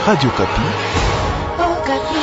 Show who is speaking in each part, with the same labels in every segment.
Speaker 1: Radio Kapi.
Speaker 2: Oh, Kapi.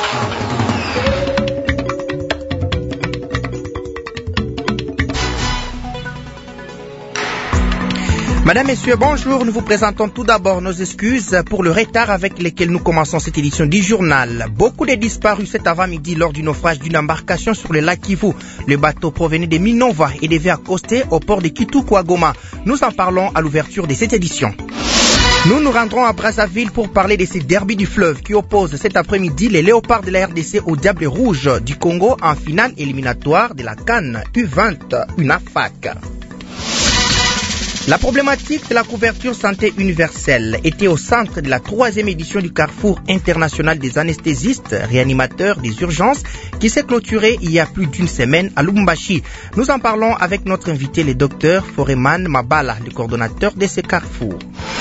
Speaker 3: Madame, Messieurs, bonjour. Nous vous présentons tout d'abord nos excuses pour le retard avec lequel nous commençons cette édition du journal. Beaucoup de disparus cet avant-midi lors du naufrage d'une embarcation sur le lac Kivu. Le bateau provenait de Minova et devait accoster au port de Kituku à Goma. Nous en parlons à l'ouverture de cette édition. Nous nous rendrons à Brazzaville pour parler de ces derbys du fleuve qui opposent cet après-midi les léopards de la RDC aux Diables Rouges du Congo en finale éliminatoire de la CAN U20 UNAFAC. La problématique de la couverture santé universelle était au centre de la 3e édition du Carrefour international des anesthésistes, réanimateurs des urgences, qui s'est clôturé il y a plus d'une semaine à Lubumbashi. Nous en parlons avec notre invité, le docteur Foreman Mabala, le coordonnateur de ce Carrefour.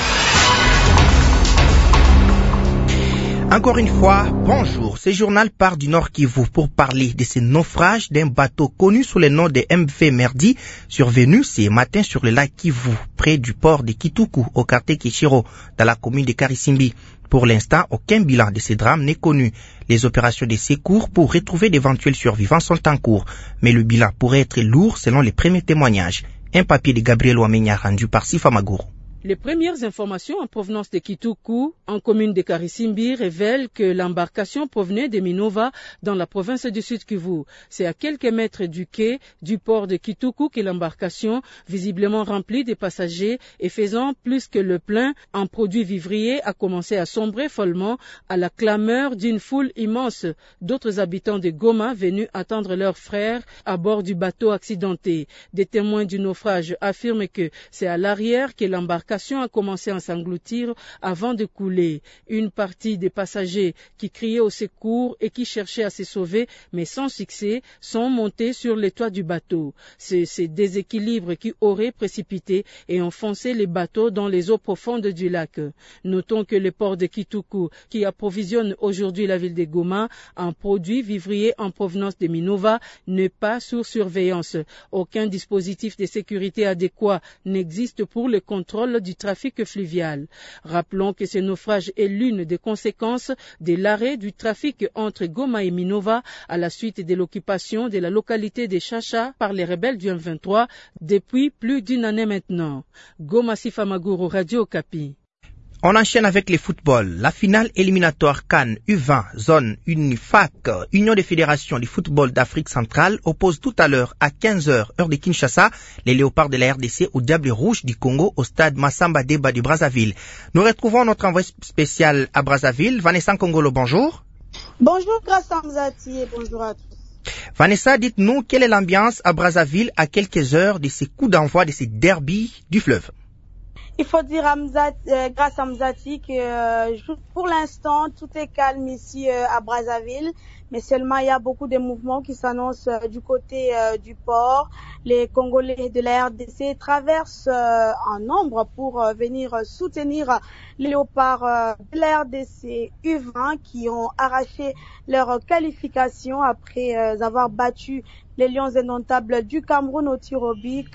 Speaker 3: Encore une fois, bonjour. Ce journal part du Nord Kivu pour parler de ce naufrage d'un bateau connu sous le nom de MV Merdi, survenu ce matin sur le lac Kivu, près du port de Kituku, au quartier Kishiro, dans la commune de Karisimbi. Pour l'instant, aucun bilan de ce drame n'est connu. Les opérations de secours pour retrouver d'éventuels survivants sont en cours, mais le bilan pourrait être lourd selon les premiers témoignages. Un papier de Gabriel Ouamenya rendu par Sifa Magouro.
Speaker 4: Les premières informations en provenance de Kituku, en commune de Karisimbi, révèlent que l'embarcation provenait de Minova dans la province du Sud Kivu. C'est à quelques mètres du quai du port de Kituku que l'embarcation, visiblement remplie de passagers et faisant plus que le plein en produits vivriers, a commencé à sombrer follement à la clameur d'une foule immense d'autres habitants de Goma venus attendre leurs frères à bord du bateau accidenté. Des témoins du naufrage affirment que c'est à l'arrière que l'embarcation a commencé à s'engloutir avant de couler. Une partie des passagers qui criaient au secours et qui cherchaient à se sauver, mais sans succès, sont montés sur les toits du bateau. C'est ces déséquilibres qui auraient précipité et enfoncé les bateaux dans les eaux profondes du lac. Notons que le port de Kituku, qui approvisionne aujourd'hui la ville de Goma en produits vivriers en provenance de Minova, n'est pas sous surveillance. Aucun dispositif de sécurité adéquat n'existe pour le contrôle du trafic fluvial. Rappelons que ce naufrage est l'une des conséquences de l'arrêt du trafic entre Goma et Minova à la suite de l'occupation de la localité de Chacha par les rebelles du M23 depuis plus d'une année maintenant. Goma, Sifa Magouro, Radio Kapi.
Speaker 3: On enchaîne avec le football. La finale éliminatoire CAN U20 zone UNIFAC, Union des fédérations du football d'Afrique centrale, oppose tout à l'heure à 15h, heure de Kinshasa, les léopards de la RDC aux Diables Rouges du Congo au stade Massamba Deba de Brazzaville. Nous retrouvons notre envoyé spécial à Brazzaville, Vanessa Kongolo, bonjour.
Speaker 5: Bonjour Grassa Mzati et bonjour à tous.
Speaker 3: Vanessa, dites-nous quelle est l'ambiance à Brazzaville à quelques heures de ces coups d'envoi de ces derbys du fleuve.
Speaker 5: Il faut dire grâce à Mzati que pour l'instant, tout est calme ici à Brazzaville, mais seulement il y a beaucoup de mouvements qui s'annoncent du côté du port. Les Congolais de la RDC traversent en nombre pour venir soutenir les léopards de la RDC U20 qui ont arraché leur qualification après avoir battu les Lions indomptables du Cameroun au tir au but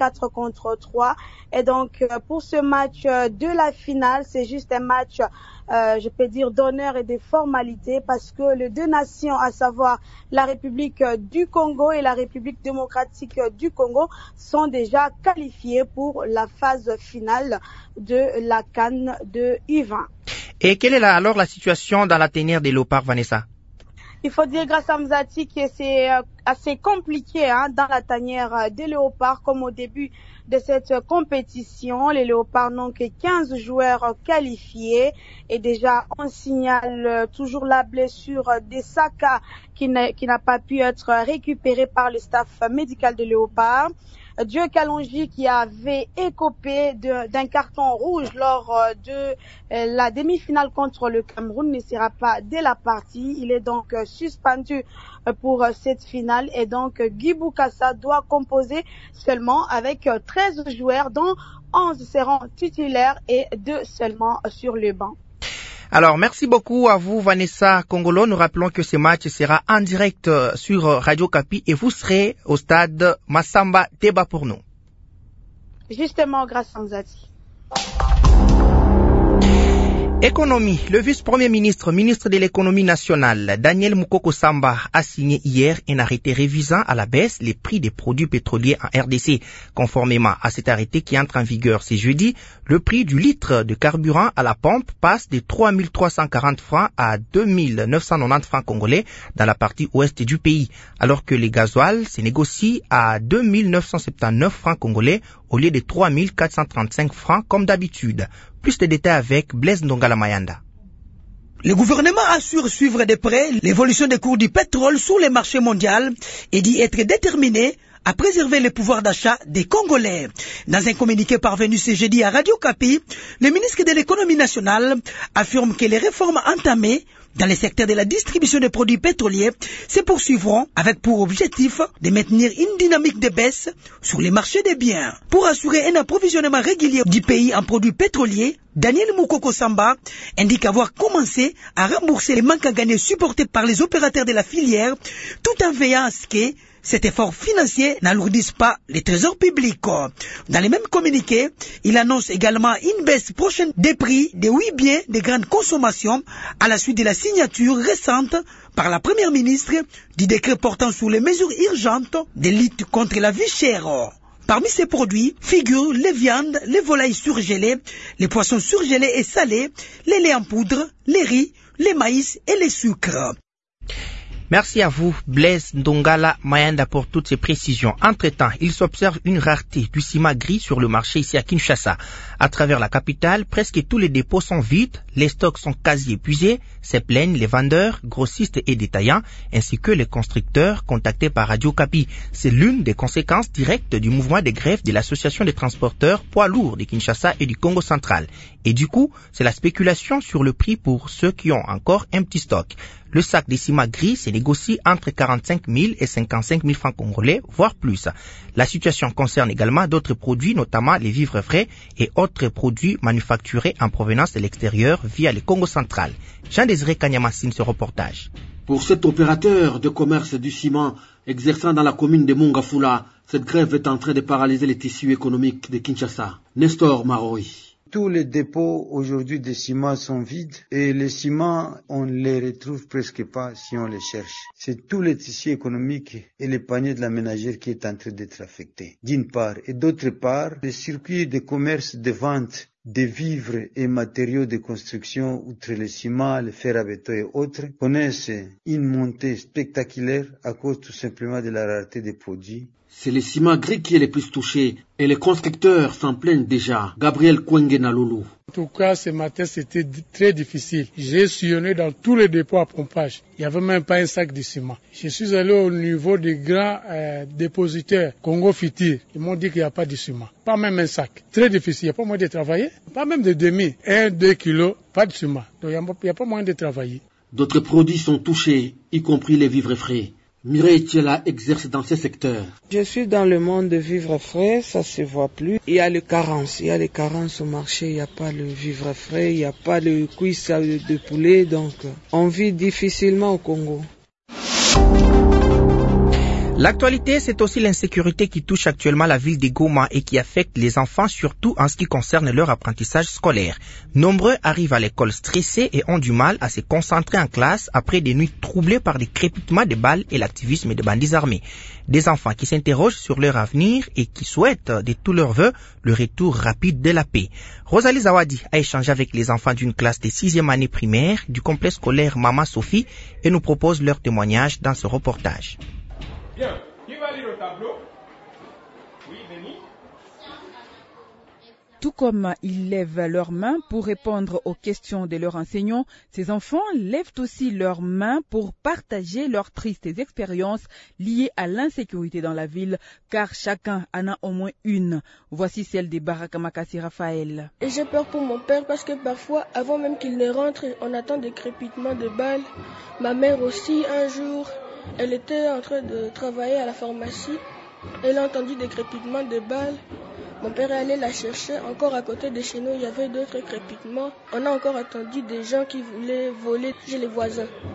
Speaker 5: 4-3. Et donc, pour ce match de la finale, c'est juste un match, je peux dire, d'honneur et de formalité parce que les deux nations, à savoir la République du Congo et la République démocratique du Congo, sont déjà qualifiées pour la phase finale de la CAN de U20.
Speaker 3: Et quelle est alors la situation dans la tanière des léopards, Vanessa?
Speaker 5: Il faut dire grâce à Mzati que c'est assez compliqué dans la tanière des léopards comme au début de cette compétition. Les léopards n'ont que 15 joueurs qualifiés et déjà on signale toujours la blessure d'Esaka qui n'a pas pu être récupéré par le staff médical de léopards. Dieu Kalonji qui avait écopé d'un carton rouge lors de la demi-finale contre le Cameroun ne sera pas dès la partie. Il est donc suspendu pour cette finale et donc Guy Boukassa doit composer seulement avec 13 joueurs dont 11 seront titulaires et 2 seulement sur le banc.
Speaker 3: Alors, merci beaucoup à vous, Vanessa Kongolo. Nous rappelons que ce match sera en direct sur Radio Kapi et vous serez au stade Massamba Deba pour nous.
Speaker 5: Justement, grâce à Mzati.
Speaker 3: Économie. Le vice-premier ministre de l'économie nationale, Daniel Mukoko Samba, a signé hier un arrêté révisant à la baisse les prix des produits pétroliers en RDC. Conformément à cet arrêté qui entre en vigueur ce jeudi, le prix du litre de carburant à la pompe passe de 3 340 francs à 2 990 francs congolais dans la partie ouest du pays, alors que les gasoils se négocient à 2 979 francs congolais au lieu de 3 435 francs comme d'habitude. Plus de détails avec Blaise Ndongala Mayanda.
Speaker 1: Le gouvernement assure suivre de près l'évolution des cours du pétrole sur les marchés mondiaux et dit être déterminé à préserver le pouvoir d'achat des Congolais. Dans un communiqué parvenu ce jeudi à Radio Kapi, le ministre de l'économie nationale affirme que les réformes entamées dans le secteur de la distribution des produits pétroliers se poursuivront avec pour objectif de maintenir une dynamique de baisse sur les marchés des biens. Pour assurer un approvisionnement régulier du pays en produits pétroliers, Daniel Mukoko Samba indique avoir commencé à rembourser les manques à gagner supportés par les opérateurs de la filière, tout en veillant à ce que cet effort financier n'alourdisse pas les trésors publics. Dans les mêmes communiqués, il annonce également une baisse prochaine des prix des 8 biens de grande consommation à la suite de la signature récente par la première ministre du décret portant sur les mesures urgentes de lutte contre la vie chère. Parmi ces produits figurent les viandes, les volailles surgelées, les poissons surgelés et salés, les laits en poudre, les riz, les maïs et les sucres.
Speaker 3: Merci à vous, Blaise Ndongala Mayanda, pour toutes ces précisions. Entre-temps, il s'observe une rareté du ciment gris sur le marché ici à Kinshasa. À travers la capitale, presque tous les dépôts sont vides, les stocks sont quasi épuisés, se plaignent les vendeurs, grossistes et détaillants, ainsi que les constructeurs contactés par Radio Kapi. C'est l'une des conséquences directes du mouvement de grève de l'association des transporteurs poids lourds de Kinshasa et du Congo central. Et du coup, c'est la spéculation sur le prix pour ceux qui ont encore un petit stock. Le sac de ciment gris se négocie entre 45 000 et 55 000 francs congolais, voire plus. La situation concerne également d'autres produits, notamment les vivres frais et autres produits manufacturés en provenance de l'extérieur via le Congo central. Jean-Désiré Kanyama signe ce reportage.
Speaker 6: Pour cet opérateur de commerce du ciment exerçant dans la commune de Mongafula, cette grève est en train de paralyser les tissus économiques de Kinshasa. Nestor Maroy.
Speaker 7: Tous les dépôts aujourd'hui de ciment sont vides et les ciments, on les retrouve presque pas si on les cherche. C'est tous les tissus économiques et les paniers de la ménagère qui est en train d'être affectés, d'une part. Et d'autre part, les circuits de commerce de vente des vivres et matériaux de construction, outre le ciment, le fer à béton et autres, connaissent une montée spectaculaire à cause tout simplement de la rareté des produits.
Speaker 6: C'est le ciment gris qui est le plus touché et les constructeurs s'en plaignent déjà. Gabriel Kwenge Naloulou.
Speaker 8: En tout cas, ce matin, c'était très difficile. J'ai sillonné dans tous les dépôts à pompage. Il n'y avait même pas un sac de ciment. Je suis allé au niveau des grands dépositaires, Congo Fitir. Ils m'ont dit qu'il n'y a pas de ciment. Pas même un sac. Très difficile. Il n'y a pas moyen de travailler. Pas même de demi. 1-2 kilos, pas de ciment. Donc il n'y a pas moyen de travailler.
Speaker 6: D'autres produits sont touchés, y compris les vivres frais. Mireille Thiela exerce dans ce secteur.
Speaker 9: Je suis dans le monde de vivres frais, ça se voit plus. Il y a les carences au marché, il n'y a pas le vivre frais, il n'y a pas le cuisse de poulet, donc on vit difficilement au Congo.
Speaker 3: L'actualité, c'est aussi l'insécurité qui touche actuellement la ville de Goma et qui affecte les enfants, surtout en ce qui concerne leur apprentissage scolaire. Nombreux arrivent à l'école stressés et ont du mal à se concentrer en classe après des nuits troublées par des crépitements de balles et l'activisme de bandits armés. Des enfants qui s'interrogent sur leur avenir et qui souhaitent de tout leur vœu le retour rapide de la paix. Rosalie Zawadi a échangé avec les enfants d'une classe de 6e année primaire du complexe scolaire Mama Sophie et nous propose leur témoignage dans ce reportage.
Speaker 10: Bien, qui va lire le tableau? Oui, Denis.
Speaker 11: Tout comme ils lèvent leurs mains pour répondre aux questions de leurs enseignants, ces enfants lèvent aussi leurs mains pour partager leurs tristes expériences liées à l'insécurité dans la ville, car chacun en a au moins une. Voici celle des Barakamakasi Raphaël.
Speaker 12: Et j'ai peur pour mon père parce que parfois, avant même qu'il ne rentre, on attend des crépitements de balles. Ma mère aussi, un jour, elle était en train de travailler à la pharmacie. Elle a entendu des crépitements de balles. Mon père est allé la chercher. Encore à côté de chez nous, il y avait d'autres crépitements. On a encore entendu des gens qui voulaient voler chez les voisins.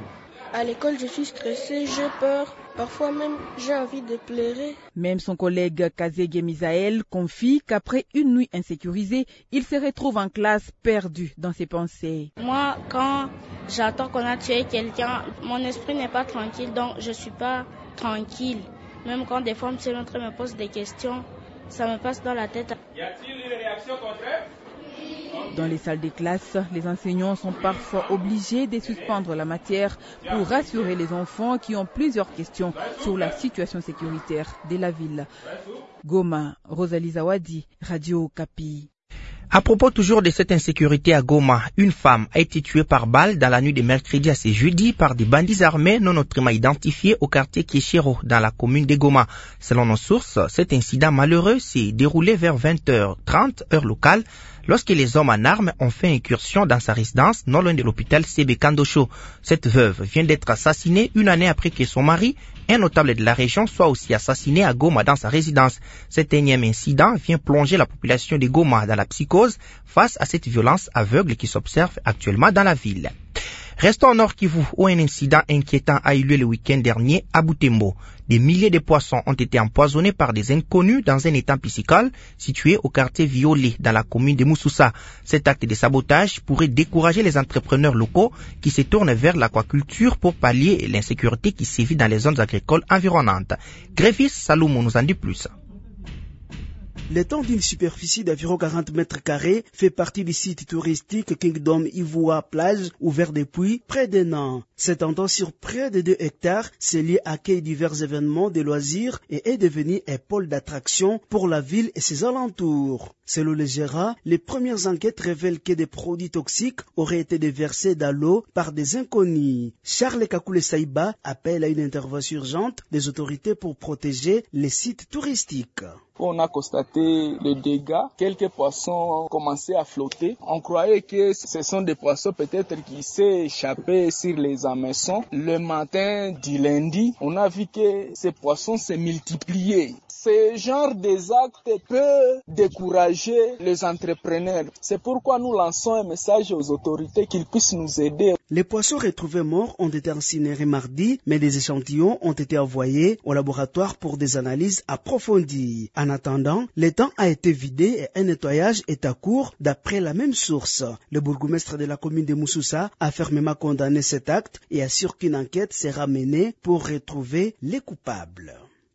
Speaker 12: À l'école, je suis stressée, j'ai peur. Parfois même, j'ai envie de pleurer.
Speaker 11: Même son collègue Kazege Misaël confie qu'après une nuit insécurisée, il se retrouve en classe perdu dans ses pensées.
Speaker 13: Moi, quand j'attends qu'on a tué quelqu'un, mon esprit n'est pas tranquille, donc je ne suis pas tranquille. Même quand des fois, M. L'entrée me pose des questions, ça me passe dans la tête.
Speaker 10: Y a-t-il une réaction contraire?
Speaker 11: Dans les salles des classes, les enseignants sont parfois obligés de suspendre la matière pour rassurer les enfants qui ont plusieurs questions sur la situation sécuritaire de la ville. Goma, Rosalie Zawadi, Radio Okapi.
Speaker 3: À propos toujours de cette insécurité à Goma, une femme a été tuée par balle dans la nuit de mercredi à ce jeudi par des bandits armés non autrement identifiés au quartier Kieshiro dans la commune de Goma. Selon nos sources, cet incident malheureux s'est déroulé vers 20h30 heure locale lorsque les hommes en armes ont fait incursion dans sa résidence non loin de l'hôpital CB Kandosho. Cette veuve vient d'être assassinée une année après que son mari, un notable de la région, soit aussi assassiné à Goma dans sa résidence. Cet énième incident vient plonger la population de Goma dans la psychose face à cette violence aveugle qui s'observe actuellement dans la ville. Restons au Nord Kivu où un incident inquiétant a eu lieu le week-end dernier à Butembo. Des milliers de poissons ont été empoisonnés par des inconnus dans un étang piscicole situé au quartier Violet dans la commune de Moussoussa. Cet acte de sabotage pourrait décourager les entrepreneurs locaux qui se tournent vers l'aquaculture pour pallier l'insécurité qui sévit dans les zones agricoles environnantes. Grévis Saloumou nous en dit plus.
Speaker 14: L'étang d'une superficie d'environ 40 mètres carrés fait partie du site touristique Kingdom Ivoire Plage, ouvert depuis près d'un an. S'étendant sur près de 2 hectares, ce lieu accueille divers événements de loisirs et est devenu un pôle d'attraction pour la ville et ses alentours. Selon le gérant, les premières enquêtes révèlent que des produits toxiques auraient été déversés dans l'eau par des inconnus. Charles Kakule Saïba appelle à une intervention urgente des autorités pour protéger les sites touristiques.
Speaker 15: On a constaté le dégât. Quelques poissons ont commencé à flotter. On croyait que ce sont des poissons peut-être qui s'est échappé sur les hameçons. Le matin du lundi, on a vu que ces poissons se multipliaient. Ce genre d'actes peut décourager les entrepreneurs. C'est pourquoi nous lançons un message aux autorités qu'ils puissent nous aider.
Speaker 14: Les poissons retrouvés morts ont été incinérés mardi, mais des échantillons ont été envoyés au laboratoire pour des analyses approfondies. En attendant, l'étang a été vidé et un nettoyage est à court d'après la même source. Le bourgmestre de la commune de Moussoussa a fermement condamné cet acte et assure qu'une enquête sera menée pour retrouver les coupables.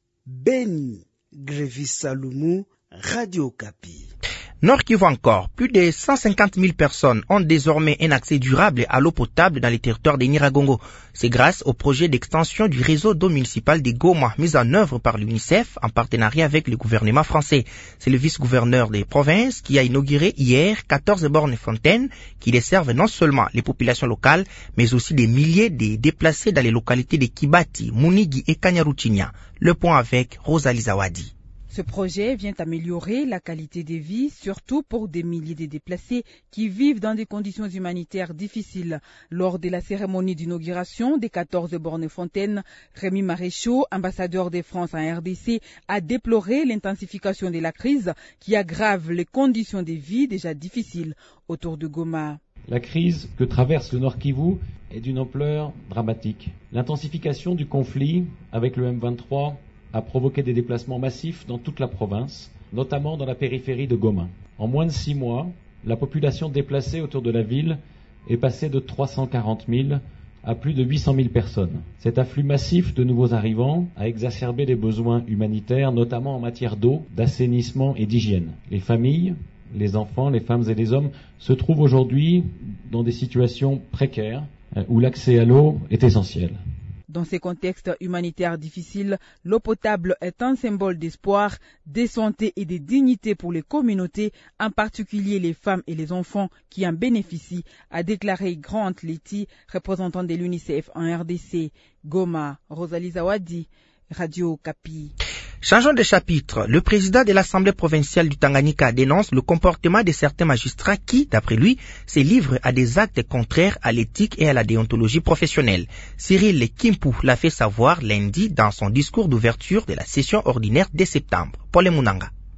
Speaker 14: Beni, Grévis Saloumou, Radio Okapi.
Speaker 3: Nord Kivu encore, plus de 150 000 personnes ont désormais un accès durable à l'eau potable dans les territoires de Nyiragongo. C'est grâce au projet d'extension du réseau d'eau municipal de Goma mis en œuvre par l'UNICEF en partenariat avec le gouvernement français. C'est le vice-gouverneur des provinces qui a inauguré hier 14 bornes fontaines qui desservent non seulement les populations locales, mais aussi des milliers de déplacés dans les localités de Kibati, Munigi et Kanyaruchinya. Le point avec Rosalie Zawadi.
Speaker 11: Ce projet vient améliorer la qualité de vie, surtout pour des milliers de déplacés qui vivent dans des conditions humanitaires difficiles. Lors de la cérémonie d'inauguration des 14 bornes fontaines, Rémi Maréchaux, ambassadeur de France en RDC, a déploré l'intensification de la crise qui aggrave les conditions de vie déjà difficiles autour de Goma.
Speaker 16: La crise que traverse le Nord Kivu est d'une ampleur dramatique. L'intensification du conflit avec le M23 a provoqué des déplacements massifs dans toute la province, notamment dans la périphérie de Goma. En moins de 6 mois, la population déplacée autour de la ville est passée de 340 000 à plus de 800 000 personnes. Cet afflux massif de nouveaux arrivants a exacerbé les besoins humanitaires, notamment en matière d'eau, d'assainissement et d'hygiène. Les familles, les enfants, les femmes et les hommes se trouvent aujourd'hui dans des situations précaires où l'accès à l'eau est essentiel.
Speaker 11: Dans ces contextes humanitaires difficiles, l'eau potable est un symbole d'espoir, de santé et de dignité pour les communautés, en particulier les femmes et les enfants qui en bénéficient, a déclaré Grant Letty, représentant de l'UNICEF en RDC. Goma, Rosalie Zawadi, Radio Okapi.
Speaker 3: Changeons de chapitre. Le président de l'Assemblée provinciale du Tanganyika dénonce le comportement de certains magistrats qui, d'après lui, se livrent à des actes contraires à l'éthique et à la déontologie professionnelle. Cyril Kimpu l'a fait savoir lundi dans son discours d'ouverture de la session ordinaire de septembre. Paul Munanga.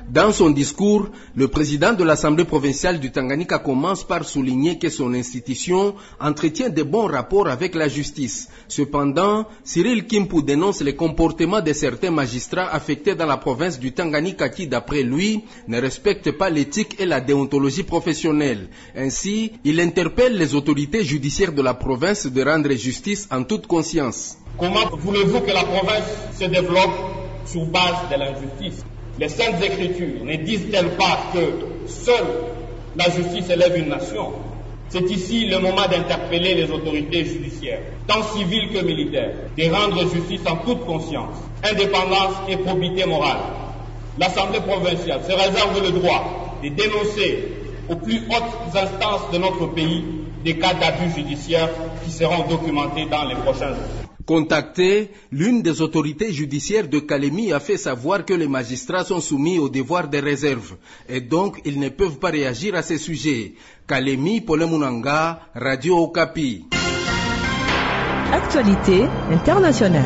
Speaker 17: Dans son discours, le président de l'Assemblée provinciale du Tanganyika commence par souligner que son institution entretient de bons rapports avec la justice. Cependant, Cyril Kimpu dénonce les comportements de certains magistrats affectés dans la province du Tanganyika qui, d'après lui, ne respectent pas l'éthique et la déontologie professionnelle. Ainsi, il interpelle les autorités judiciaires de la province de rendre justice en toute conscience.
Speaker 10: Comment voulez-vous que la province se développe sur base de l'injustice? Les Saintes Écritures ne disent-elles pas que seule la justice élève une nation? C'est ici le moment d'interpeller les autorités judiciaires, tant civiles que militaires, de rendre justice en toute conscience, indépendance et probité morale. L'Assemblée provinciale se réserve le droit de dénoncer aux plus hautes instances de notre pays des cas d'abus judiciaires qui seront documentés dans les prochains jours.
Speaker 17: Contacté, l'une des autorités judiciaires de Kalemi a fait savoir que les magistrats sont soumis au devoir de réserve et donc ils ne peuvent pas réagir à ces sujets. Kalemi, Paul Munanga, Radio Okapi.
Speaker 18: Actualité internationale.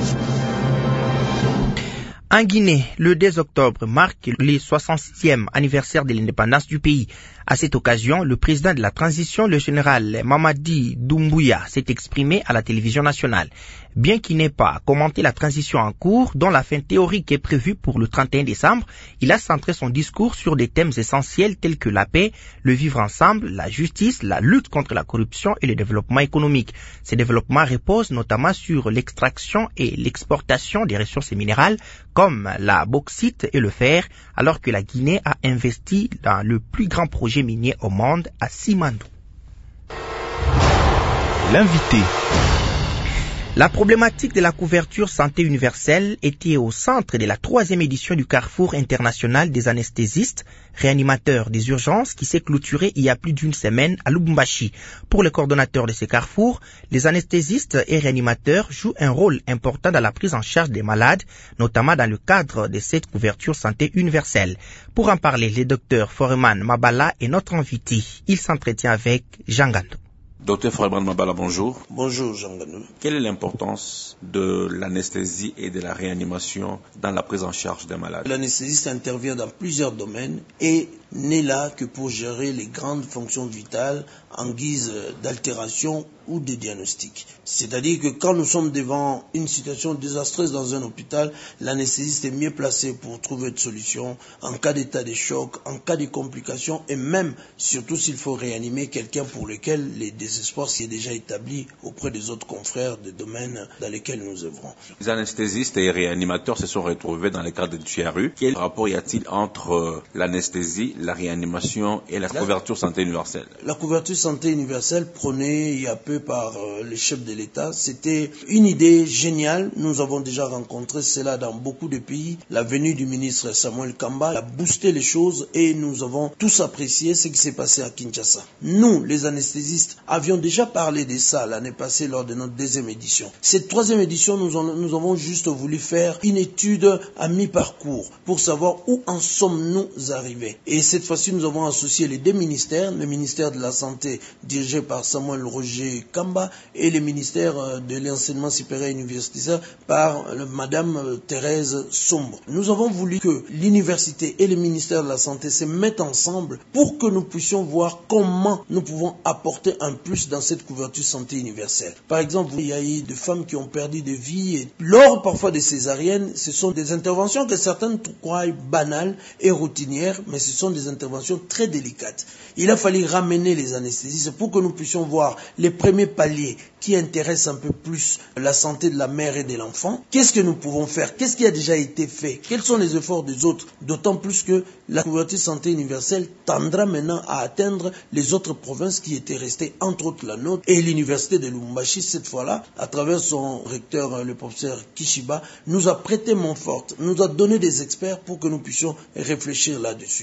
Speaker 3: En Guinée, le 2 octobre marque le 66e anniversaire de l'indépendance du pays. À cette occasion, le président de la transition, le général Mamadi Doumbouya, s'est exprimé à la télévision nationale. Bien qu'il n'ait pas commenté la transition en cours, dont la fin théorique est prévue pour le 31 décembre, il a centré son discours sur des thèmes essentiels tels que la paix, le vivre ensemble, la justice, la lutte contre la corruption et le développement économique. Ces développements reposent notamment sur l'extraction et l'exportation des ressources minérales comme la bauxite et le fer, alors que la Guinée a investi dans le plus grand projet minier au monde à Simandou.
Speaker 19: L'invité.
Speaker 3: La problématique de la couverture santé universelle était au centre de la 3e édition du Carrefour international des anesthésistes, réanimateurs des urgences qui s'est clôturé il y a plus d'une semaine à Lubumbashi. Pour le coordonnateur de ce carrefour, les anesthésistes et réanimateurs jouent un rôle important dans la prise en charge des malades, notamment dans le cadre de cette couverture santé universelle. Pour en parler, le docteur Foreman Mabala est notre invité. Il s'entretient avec Jean Gando.
Speaker 19: Docteur Foreman Mabala, bonjour.
Speaker 20: Bonjour Jean Ganou.
Speaker 19: Quelle est l'importance de l'anesthésie et de la réanimation dans la prise en charge des malades?
Speaker 20: L'anesthésiste intervient dans plusieurs domaines et n'est là que pour gérer les grandes fonctions vitales en guise d'altération ou de diagnostic. C'est-à-dire que quand nous sommes devant une situation désastreuse dans un hôpital, l'anesthésiste est mieux placé pour trouver une solution en cas d'état de choc, en cas de complications et même, surtout s'il faut réanimer quelqu'un pour lequel le désespoir s'y est déjà établi auprès des autres confrères des domaines dans lesquels nous œuvrons.
Speaker 19: Les anesthésistes et réanimateurs se sont retrouvés dans le cadre du TRU. Quel rapport y a-t-il entre l'anesthésie, la réanimation et la couverture santé universelle?
Speaker 20: La couverture santé universelle prônée il y a peu par les chefs de l'État, c'était une idée géniale. Nous avons déjà rencontré cela dans beaucoup de pays. La venue du ministre Samuel Kamba a boosté les choses et nous avons tous apprécié ce qui s'est passé à Kinshasa. Nous, les anesthésistes, avions déjà parlé de ça l'année passée lors de notre 2e édition. Cette 3e édition, nous avons juste voulu faire une étude à mi-parcours pour savoir où en sommes-nous arrivés. Et cette fois-ci, nous avons associé les 2 ministères, le ministère de la Santé dirigé par Samuel Roger Kamba et le ministère de l'enseignement supérieur universitaire par Madame Thérèse Sombre. Nous avons voulu que l'université et le ministère de la Santé se mettent ensemble pour que nous puissions voir comment nous pouvons apporter un plus dans cette couverture santé universelle. Par exemple, il y a eu des femmes qui ont perdu des vies et lors parfois des césariennes, ce sont des interventions que certains croient banales et routinières, mais ce sont des interventions très délicates. Il a fallu ramener les anesthésistes pour que nous puissions voir les premiers paliers qui intéressent un peu plus la santé de la mère et de l'enfant. Qu'est-ce que nous pouvons faire? Qu'est-ce qui a déjà été fait? Quels sont les efforts des autres? D'autant plus que la couverture santé universelle tendra maintenant à atteindre les autres provinces qui étaient restées, entre autres la nôtre, et l'université de Lubumbashi, cette fois-là, à travers son recteur, le professeur Kishiba, nous a prêté main forte, nous a donné des experts pour que nous puissions réfléchir là-dessus. Et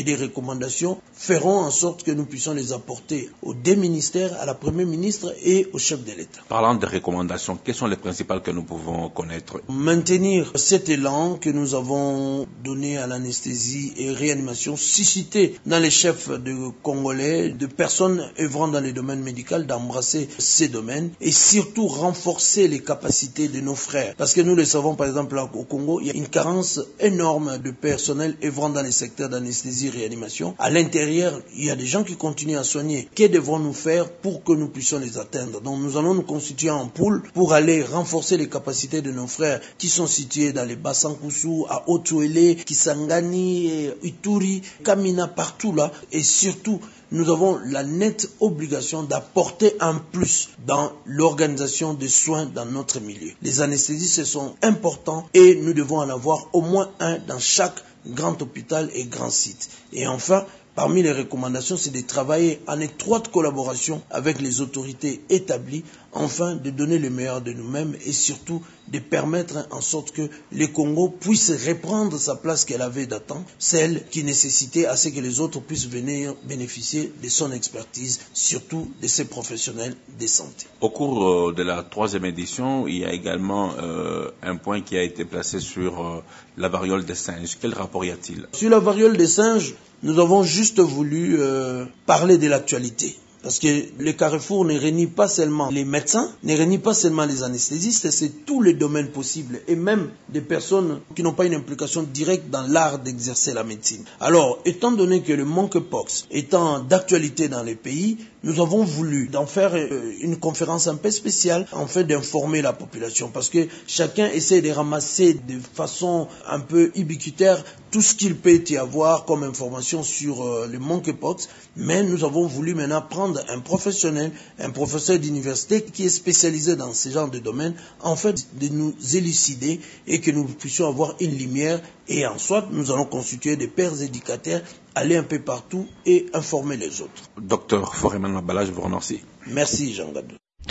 Speaker 20: des recommandations feront en sorte que nous puissions les apporter aux deux ministères, à la Première ministre et au chef de l'État.
Speaker 19: Parlant de recommandations, quelles sont les principales que nous pouvons connaître?
Speaker 20: Maintenir cet élan que nous avons donné à l'anesthésie et réanimation, susciter dans les chefs de Congolais, de personnes œuvrant dans le domaine médical, d'embrasser ces domaines et surtout renforcer les capacités de nos frères. Parce que nous le savons, par exemple, au Congo, il y a une carence énorme de personnel œuvrant dans les secteurs d'anesthésie et réanimation. À l'intérieur, il y a des gens qui continuent à soigner. Que devrons-nous faire pour que nous puissions les atteindre? Donc nous allons nous constituer en pool pour aller renforcer les capacités de nos frères qui sont situés dans les Bassankusu, à Otuele, Kisangani, Ituri, Kamina, partout là. Et surtout, nous avons la nette obligation d'apporter un plus dans l'organisation des soins dans notre milieu. Les anesthésistes sont importants et nous devons en avoir au moins un dans chaque grand hôpital et grand site. Et enfin, parmi les recommandations, c'est de travailler en étroite collaboration avec les autorités établies, afin de donner le meilleur de nous-mêmes et surtout de permettre en sorte que le Congo puisse reprendre sa place qu'elle avait d'antan, celle qui nécessitait à ce que les autres puissent venir bénéficier de son expertise, surtout de ses professionnels de santé.
Speaker 19: Au cours de la 3e édition, il y a également un point qui a été placé sur la variole des singes. Quel rapport y a-t-il?
Speaker 20: Sur la variole des singes, nous avons juste voulu parler de l'actualité. Parce que le Carrefour ne réunit pas seulement les médecins, ne réunit pas seulement les anesthésistes, c'est tous les domaines possibles et même des personnes qui n'ont pas une implication directe dans l'art d'exercer la médecine. Alors, étant donné que le monkeypox étant d'actualité dans les pays, nous avons voulu d'en faire une conférence un peu spéciale en fait d'informer la population parce que chacun essaie de ramasser de façon un peu ubiquitaire tout ce qu'il peut y avoir comme information sur le monkeypox, mais nous avons voulu maintenant prendre un professionnel, un professeur d'université qui est spécialisé dans ce genre de domaine, en fait de nous élucider et que nous puissions avoir une lumière et en soit nous allons constituer des pères éducateurs, aller un peu partout et informer les autres.
Speaker 19: Docteur Foreman Mabala, je vous remercie.
Speaker 20: Merci Jean Gadou.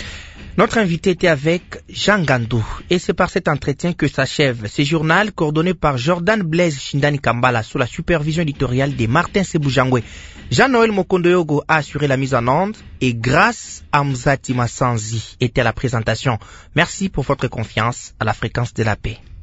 Speaker 3: Notre invité était avec Jean Gandou et c'est par cet entretien que s'achève ce journal coordonné par Jordan Blaise Shindani Kambala sous la supervision éditoriale de Martin Sebujangwe. Jean-Noël Mokondoyogo a assuré la mise en onde et grâce à Mzati Massanzi était à la présentation. Merci pour votre confiance à la fréquence de la paix.